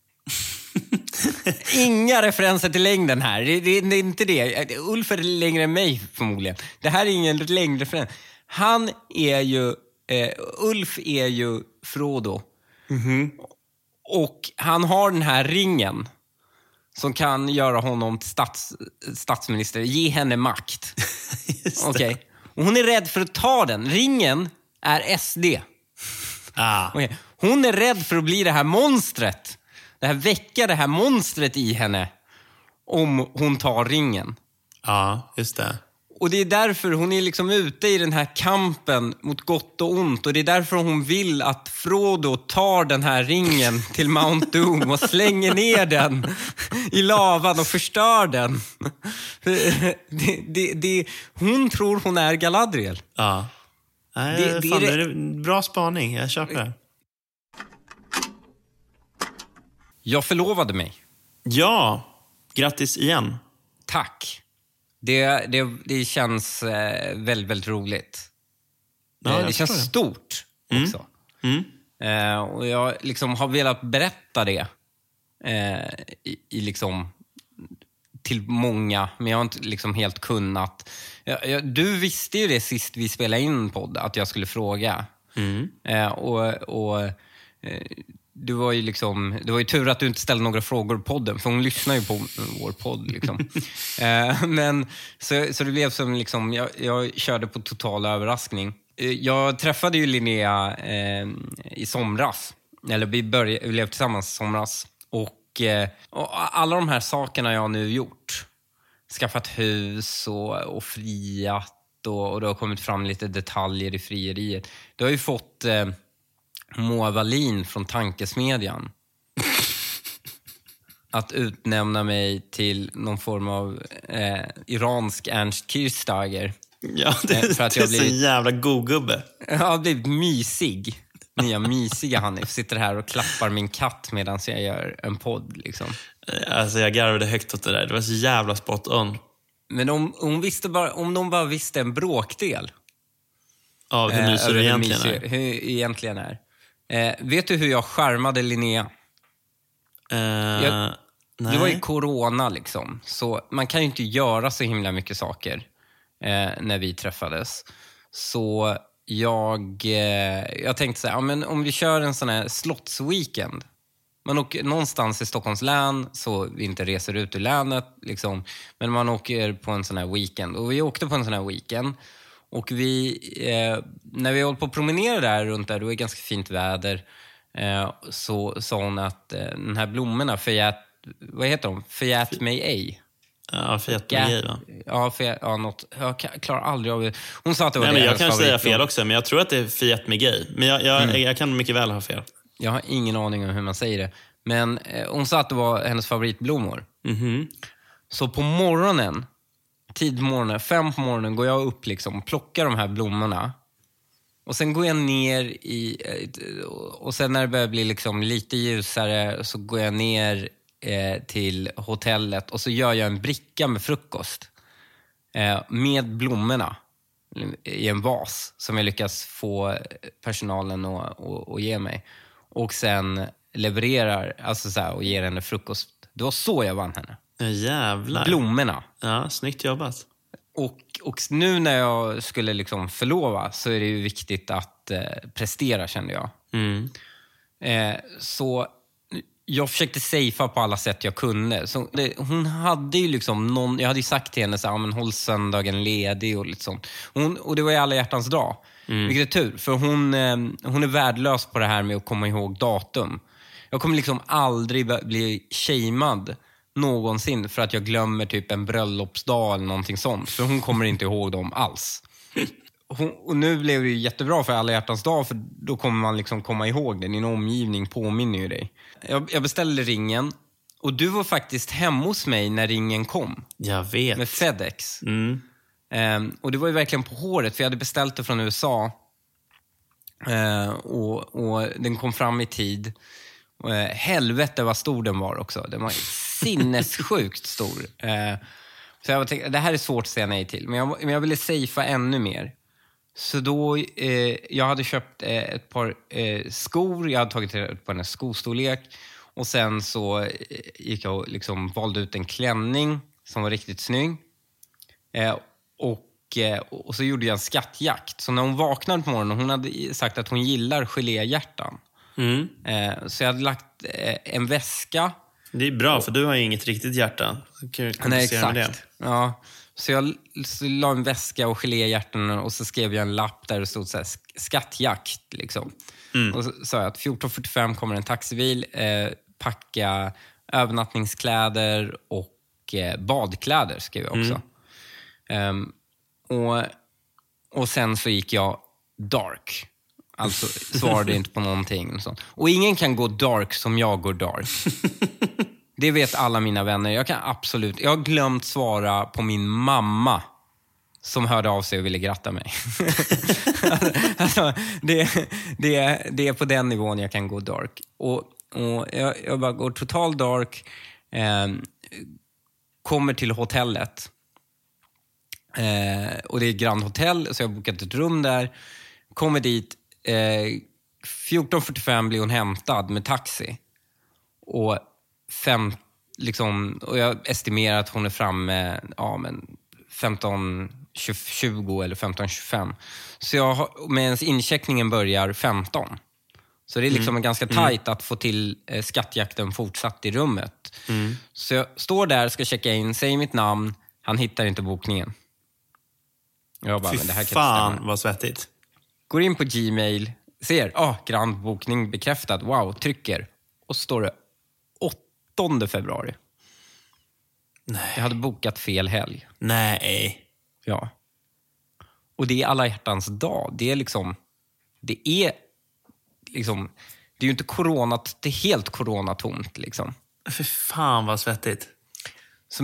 Inga referenser till längden här. Det är inte det. Ulf är längre än mig förmodligen. Det här är ingen längre referens. Han är ju... Ulf är ju Frodo. Och han har den här ringen som kan göra honom till statsminister. Ge henne makt. Okej. Och hon är rädd för att ta den. Ringen är SD. Okay. Hon är rädd för att bli det här monstret. Väcka det här monstret i henne om hon tar ringen. Ja, just det. Och det är därför hon är liksom ute i den här kampen mot gott och ont. Och det är därför hon vill att Frodo tar den här ringen till Mount Doom och slänger ner den i lavan och förstör den. Hon tror hon är Galadriel. Ja. Nej, det är bra spaning. Jag köper det. Jag förlovade mig. Ja, grattis igen. Tack. Det känns väldigt, väldigt roligt. Ja, det känns stort också. Och jag liksom har velat berätta det i liksom till många, men jag har inte liksom helt kunnat. Du visste ju det sist vi spelade in podd att jag skulle fråga. Det var ju tur att du inte ställde några frågor på podden, för hon lyssnar ju på vår podd liksom. Men så det blev som liksom jag körde på total överraskning. Jag träffade ju Linnea i somras, eller vi blev tillsammans i somras, och alla de här sakerna jag nu gjort, skaffat hus och friat, och det har kommit fram lite detaljer i frieriet. Det har ju fått Moa Wallin från Tankesmedjan att utnämna mig till någon form av iransk Ernst Kirchsteiger. Ja, för att jag blivit så jävla god gubbe. Jag har blivit mysig. Nya mysiga Hanif sitter här och klappar min katt medan jag gör en podd liksom. Alltså jag garvade högt åt det där. Det var så jävla spot on. Men om de bara visste en bråkdel av hur mysig du egentligen är. Vet du hur jag charmade Linnea? Det var ju corona liksom. Så man kan ju inte göra så himla mycket saker när vi träffades. Så jag tänkte så här, ja, men om vi kör en sån här slottsweekend. Man åker någonstans i Stockholms län, så vi inte reser ut ur länet liksom. Men man åker på en sån här weekend. Och vi åkte på en sån här weekend. Och när vi håller på att promenera där runt där, då är det ganska fint väder. Så sa hon att den här blommorna, vad heter de? Förgät mig ej. Ja, förgät mig ej, va? Något. Jag klarar aldrig av det. Hon sa att det var men jag kan säga fel också, men jag tror att det är förgät mig ej. Men jag kan mycket väl ha fel. Jag har ingen aning om hur man säger det. Men hon sa att det var hennes favoritblommor. Så på morgonen, tidmorgonen, 5 på morgonen, går jag upp liksom, plockar de här blommorna. Och sen går jag ner och sen när det börjar bli liksom lite ljusare, så går jag ner till hotellet och så gör jag en bricka med frukost med blommorna i en vas som jag lyckas få personalen att ge mig. Och sen levererar, alltså så här, och ger henne frukost. Det var så jag vann henne. Ja, jävlar. Blommorna. Ja, snyggt jobbat. Och nu när jag skulle liksom förlova så är det ju viktigt att prestera, kände jag. Så jag försökte safea på alla sätt jag kunde. Så hon hade ju liksom jag hade ju sagt till henne så här, men håll söndagen ledig och lite sånt. Och det var ju alla hjärtans dag. Vilket är tur, för hon är värdelös på det här med att komma ihåg datum. Jag kommer liksom aldrig bli shamead någonsin för att jag glömmer typ en bröllopsdag eller någonting sånt. För hon kommer inte ihåg dem alls. Och nu blev det ju jättebra för alla hjärtans dag, för då kommer man liksom komma ihåg det. Din omgivning påminner ju dig. Jag beställde ringen och du var faktiskt hemma hos mig när ringen kom. Jag vet. Med FedEx. Och det var ju verkligen på håret, för jag hade beställt det från USA. Och den kom fram i tid. Helvete vad stor den var också. Den var sinnessjukt stor. Så jag tänkte, det här är svårt att säga nej till. Men jag ville safea ännu mer. Så då, jag hade köpt ett par skor. Jag hade tagit reda på en skostorlek. Och sen så gick jag och liksom valde ut en klänning som var riktigt snygg. Och så gjorde jag en skattjakt. Så när hon vaknade på morgonen, hon hade sagt att hon gillar geléhjärtan. Så jag hade lagt en väska. Det är bra, för du har ju inget riktigt hjärta. Nej, exakt. Ja. Så jag la en väska och geléhjärtan och så skrev jag en lapp där det stod så här, skattjakt liksom. Och så sa jag att 14:45 kommer en taxibil, packa övernattningskläder och badkläder skrev jag också. Och sen så gick jag dark. Alltså svarade inte på någonting och sånt. Och ingen kan gå dark som jag går dark. Det vet alla mina vänner. Jag har glömt svara på min mamma som hörde av sig och ville gratta mig. Alltså, det är på den nivån jag kan gå dark. Och jag bara går total dark. Kommer till hotellet. Och det är Grand Hotel, så jag har bokat ett rum där. Kommer dit. 14:45 blir hon hämtad med taxi. Och och jag estimerar att hon är framme 15:20 eller 15:25. Så medan incheckningen börjar 15. Så det är liksom ganska tajt att få till skattjakten fortsatt i rummet. Så jag står där, ska checka in, säger mitt namn. Han hittar inte bokningen. Jag bara, men det här kan fan inte stämma. vad svettigt. Går in på Gmail, ser, Grand bokning bekräftad, wow, trycker. Och så står det 8 februari. Nej. Jag hade bokat fel helg. Nej. Ja. Och det är alla hjärtans dag. Det är ju inte coronat, det är helt coronatomt liksom. För fan vad svettigt. Så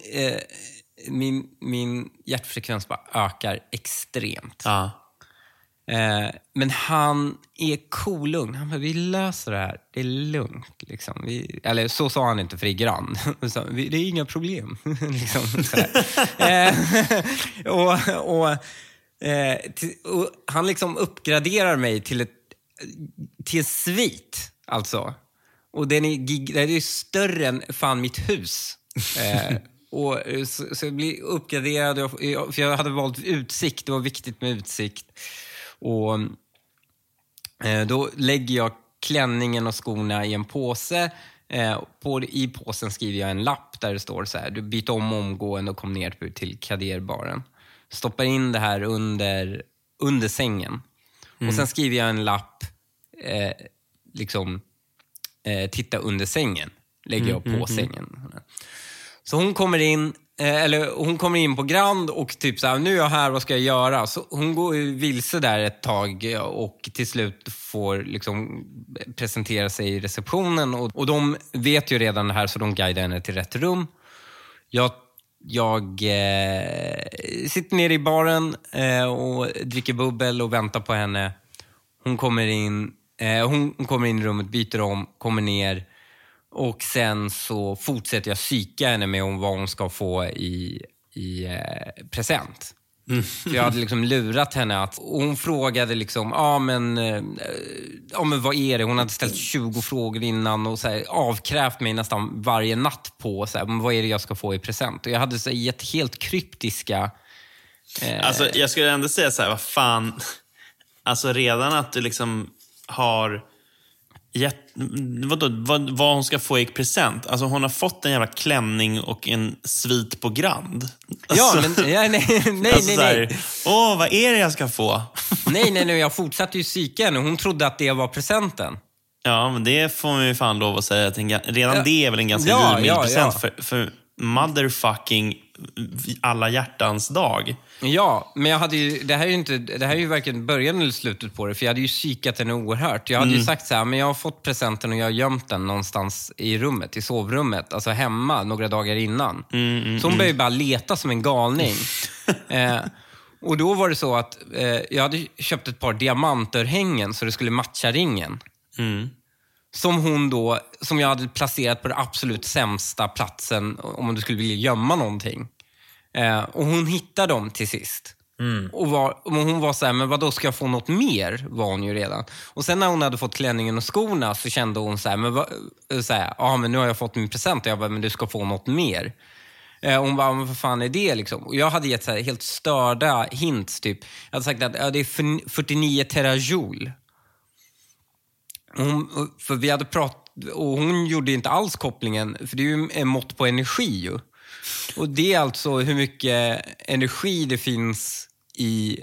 min hjärtfrekvens bara ökar extremt. Ja. Men han är cool-lugn. Han bara, vi löser det här. Det är lugnt. Liksom. Eller så sa han inte, för det är grann. Det är inga problem. Liksom, och han liksom uppgraderar mig till en svit. Alltså. Och det är större än fan mitt hus. Så jag blir uppgraderad. För jag hade valt utsikt. Det var viktigt med utsikt. Och då lägger jag klänningen och skorna i en påse. I påsen skriver jag en lapp där det står så här: du byter omgående och kom ner till kaderbaren. Stoppar in det här under sängen. Och sen skriver jag en lapp titta under sängen. Lägger jag på sängen. Så hon kommer in på Grand och typ så här, nu är jag här, vad ska jag göra? Så hon går vilse där ett tag och till slut får liksom presentera sig i receptionen. Och de vet ju redan det här, så de guidar henne till rätt rum. Jag sitter nere i baren och dricker bubbel och väntar på henne. Hon kommer in i rummet, byter om, kommer ner. Och sen så fortsätter jag psyka henne med om vad hon ska få i present. För jag hade liksom lurat henne och hon frågade liksom, men vad är det? Hon hade ställt 20 frågor innan och så här, avkrävt mig nästan varje natt på så här, vad är det jag ska få i present? Och jag hade så här, gett helt kryptiska Alltså, jag skulle ändå säga så här, vad fan. Alltså redan att du liksom har vad hon ska få i present. Alltså hon har fått en jävla klänning och en svit på Grand. Ja, Alltså, men nej. alltså åh, vad är det jag ska få? Nej, jag fortsatte ju psyka henne. Hon trodde att det var presenten. Ja, men det får man ju fan lov att säga. Redan det är väl en ganska givmild present för motherfucking alla hjärtans dag. Ja, men jag hade ju, det här är ju varken början eller slutet på det, för jag hade ju psykat henne oerhört. Jag hade ju sagt så här, men jag har fått presenten och jag har gömt den någonstans i rummet, i sovrummet, alltså hemma några dagar innan. Så hon började ju bara leta som en galning. Och då var det så att jag hade köpt ett par diamantörhängen så det skulle matcha ringen. Som jag hade placerat på den absolut sämsta platsen om du skulle vilja gömma någonting. Och hon hittade dem till sist. Och hon var så här, men vadå, ska jag få något mer? Var hon ju redan. Och sen när hon hade fått klänningen och skorna så kände hon så här, men nu har jag fått min present. Och jag bara, men du ska få något mer. Hon bara, men vad fan är det liksom? Och jag hade gett så här helt störda hints typ. Jag hade sagt att det är 49 terajoule. För vi hade pratat, och hon gjorde inte alls kopplingen, för det är ju en mått på energi ju. Och det är alltså hur mycket energi det finns i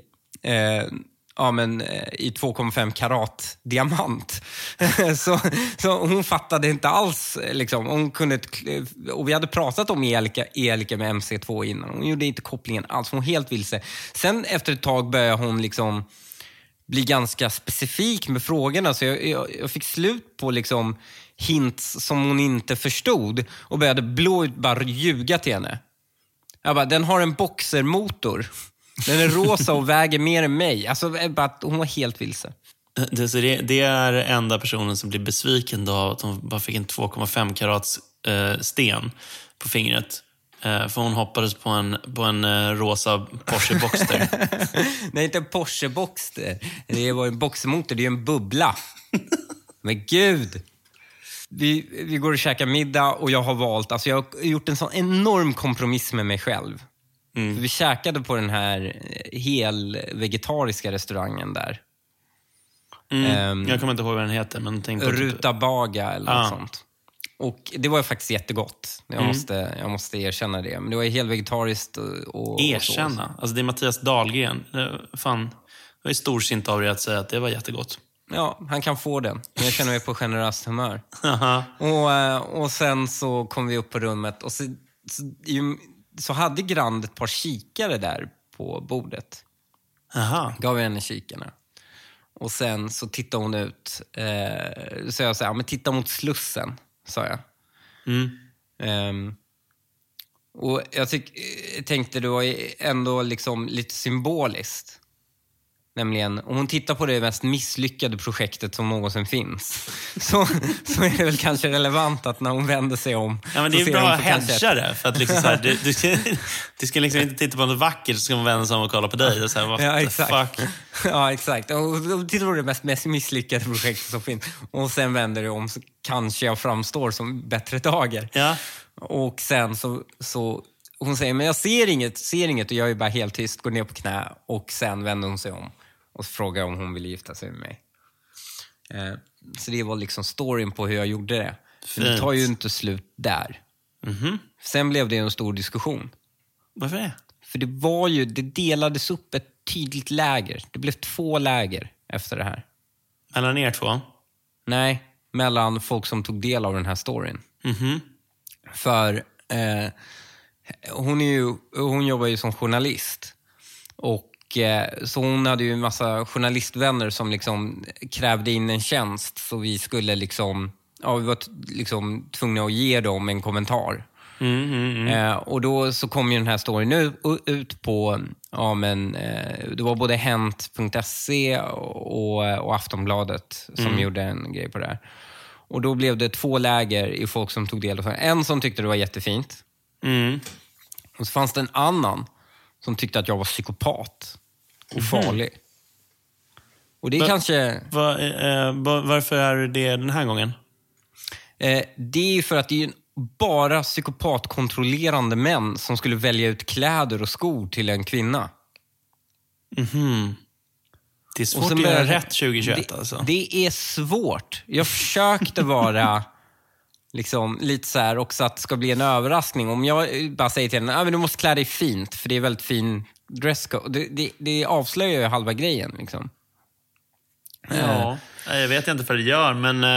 2,5 karat diamant. så hon fattade inte alls liksom. Och vi hade pratat om elika med MC2 innan. Hon gjorde inte kopplingen alls. Hon var helt vilse. Sen efter ett tag började hon liksom bli ganska specifik med frågorna, så jag fick slut på liksom hints som hon inte förstod och började bara ljuga till henne. Jag bara, den har en boxermotor. Den är rosa och väger mer än mig. Alltså, hon var helt vilse. Det är enda personen som blir besviken då att hon bara fick en 2,5 karats sten på fingret. För hon hoppades på en rosa Porsche Boxster. Nej, inte en Porsche Boxster. Det var en boxermotor, det är ju en bubbla. Men gud! Vi går och käkar middag och jag har valt, alltså jag har gjort en sån enorm kompromiss med mig själv. För vi käkade på den här vegetariska restaurangen där. Jag kommer inte ihåg vad den heter, men tänk på Rutabaga eller något sånt. Och det var faktiskt jättegott. Jag måste erkänna det. Men det var helt vegetariskt och erkänna? Alltså det är Mattias Dahlgren. Fan, jag är storsint av dig att säga att det var jättegott. Ja, han kan få den. Men jag känner mig på generöst humör. Och sen så kom vi upp på rummet. Och så hade Grand ett par kikare där på bordet. Gav jag henne kikarna. Och sen så tittade hon ut. Så jag sa, men titta mot Slussen, sa jag. Och jag tänkte det var ändå liksom lite symboliskt. Nämligen, om hon tittar på det mest misslyckade projektet som någonsin finns, så är det väl kanske relevant att när hon vänder sig om... Ja, men det är ju bra att hedga det. För att liksom så här, du ska liksom inte titta på något vackert, så ska man vända sig om och kolla på dig. Och så här, what the fuck? Ja, exakt. Och tittar på det mest misslyckade projektet som finns. Och sen vänder det om, så kanske jag framstår som bättre dagar. Ja. Och sen så hon säger, men jag ser inget. Och jag är bara helt tyst, går ner på knä. Och sen vänder hon sig om och frågar om hon vill gifta sig med mig. Så det var liksom storyn på hur jag gjorde det. För det tar ju inte slut där. Sen blev det en stor diskussion. Varför det? För det delades upp ett tydligt läger. Det blev 2 läger efter det här. Mellan er 2? Nej, mellan folk som tog del av den här storyn. För hon jobbar ju som journalist. Och så hon hade ju en massa journalistvänner som liksom krävde in en tjänst, så vi skulle liksom, vi var liksom tvungna att ge dem en kommentar. Och då så kom ju den här storyn ut på det var både Hent.se och Aftonbladet som gjorde en grej på det här. Och då blev det 2 läger i folk som tog del av det. En som tyckte det var jättefint. Och så fanns det en annan som tyckte att jag var psykopat och farlig. Och det är kanske... Varför är du det den här gången? Det är för att det är bara psykopatkontrollerande män som skulle välja ut kläder och skor till en kvinna. Det är svårt att göra rätt 2021 alltså. Det är svårt. Jag försökte vara liksom lite så här också att det ska bli en överraskning. Om jag bara säger till henne, men du måste klä dig fint för det är väldigt fin dresscode. Det avslöjar ju halva grejen liksom. Ja, jag vet inte vad det gör,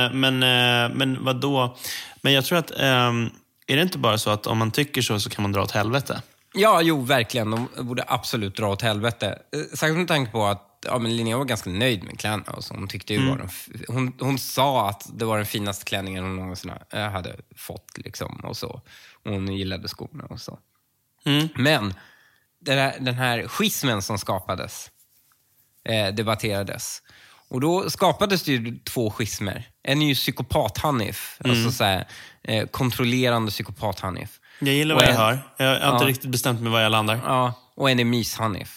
men vadå? Men jag tror att är det inte bara så att om man tycker så kan man dra åt helvete? Ja, jo, verkligen. De borde absolut dra åt helvete. Särskilt med tanke på att men Linnea var ganska nöjd med kläderna. Och så. Hon tyckte ju hon sa att det var den finaste klänningen hon någonsin hade fått. Liksom, och så. Hon gillade skorna och så. Men den här schismen som skapades debatterades. Och då skapades det ju 2 schismer. En är ju psykopat-Hanif. Alltså så här, kontrollerande psykopat-Hanif. Jag gillar vad jag hör. Jag har inte riktigt bestämt mig var jag landar. Ja, och en är mys-Hanif.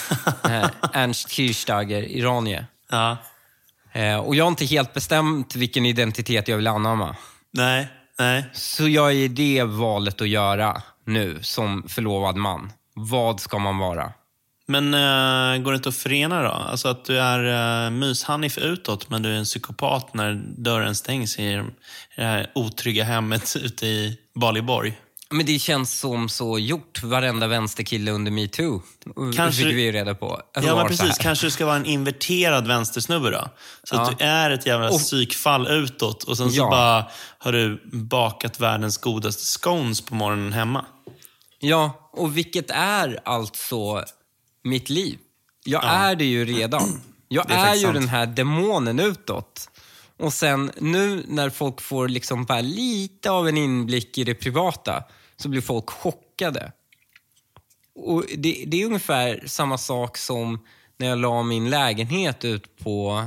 Ernst Kirchsteiger, iranier. Ja. Och jag har inte helt bestämt vilken identitet jag vill anamma. Nej. Så jag är det valet att göra nu som förlovad man. Vad ska man vara? Men går det inte att förena då? Alltså att du är mys-Hanif utåt, men du är en psykopat när dörren stängs i det här otrygga hemmet ute i Baliborg. Men det känns som så gjort. Varenda vänsterkille under MeToo. Kanske fick vi ju reda på. Ja, men precis. Kanske det ska vara en inverterad vänstersnubbe då. Så att du är ett jävla psykfall utåt. Och sen så bara har du bakat världens godaste scones på morgonen hemma. Ja, och vilket är alltså mitt liv. Jag är det ju redan. Jag är ju den här demonen utåt. Och sen nu när folk får liksom bara lite av en inblick i det privata så blir folk chockade. Och det är ungefär samma sak som när jag la min lägenhet ut på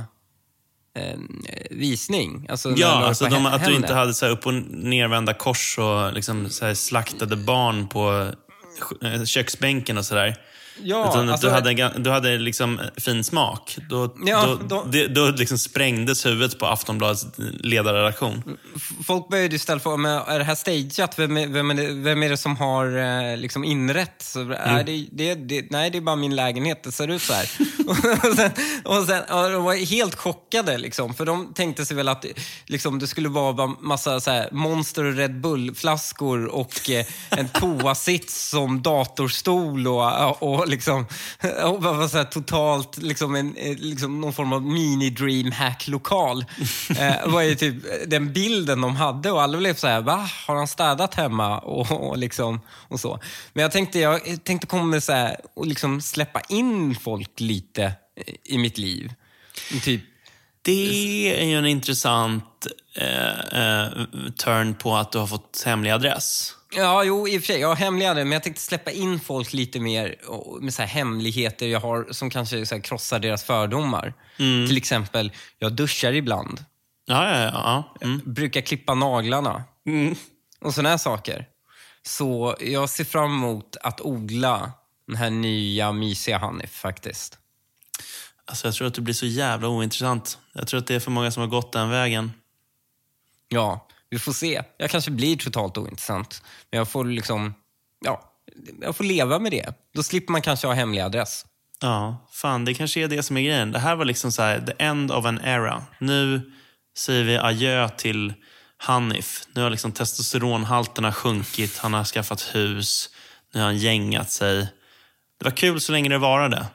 visning. Alltså att du inte hade så här upp- och nervända kors och liksom så här slaktade barn på köksbänken och sådär. Ja, utan alltså, du hade liksom fin smak. Då liksom sprängdes huvudet på Aftonbladets ledarredaktion. Folk började istället för, men är det här stageat? Vem är det som har liksom inrätt? Så nej, det är bara min lägenhet. Det ser ut så här. och sen de var helt chockade liksom, för de tänkte sig väl att liksom, det skulle vara massa så här, Monster och Red Bull-flaskor och en toasits som datorstol och liksom och så här, totalt liksom liksom någon form av mini-dreamhack-lokal var ju typ den bilden de hade, och alla blev så här, va? Har han städat hemma? Och liksom, och så. Men jag tänkte komma med så här, och liksom släppa in folk lite i mitt liv. Typ. Det är ju en intressant turn på att du har fått hemlig adress. Ja, jo, i och för sig. Jag har hemliga adress, men jag tänkte släppa in folk lite mer med så här hemligheter jag har som kanske så här krossar deras fördomar. Till exempel, jag duschar ibland. Ja. Brukar klippa naglarna. Och såna här saker. Så jag ser fram emot att odla den här nya mysiga Hanif faktiskt. Alltså jag tror att det blir så jävla ointressant. Jag tror att det är för många som har gått den vägen. Ja, vi får se. Jag kanske blir totalt ointressant. Men jag får liksom, jag får leva med det. Då slipper man kanske ha hemlig adress. Ja, fan, det kanske är det som är grejen. Det här var liksom så här, the end of an era. Nu säger vi adjö till Hanif. Nu har liksom testosteronhalterna sjunkit. Han har skaffat hus. Nu har han gängat sig. Det var kul så länge det varade.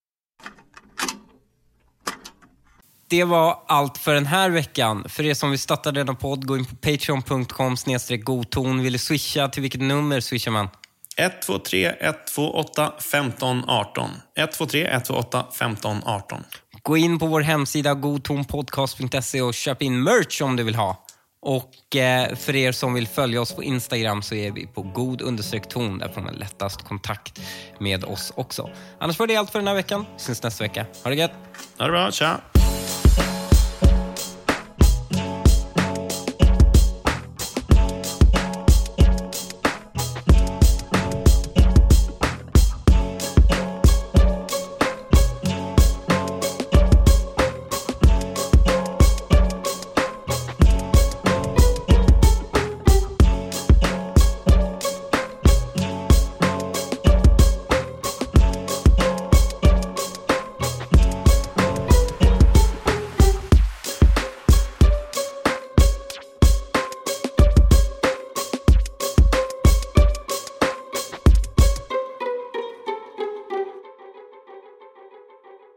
Det var allt för den här veckan. För er som vill starta denna podd, gå in på patreon.com/godton. Vill du swisha? Till vilket nummer swishar man? 123 128 15 18. 123 128 15 18. Gå in på vår hemsida godtonpodcast.se och köp in merch om du vill ha. Och för er som vill följa oss på Instagram så är vi på god_ton. Där får man lättast kontakt med oss också. Annars var det allt för den här veckan. Syns nästa vecka. Ha det gött! Ha det bra, tja!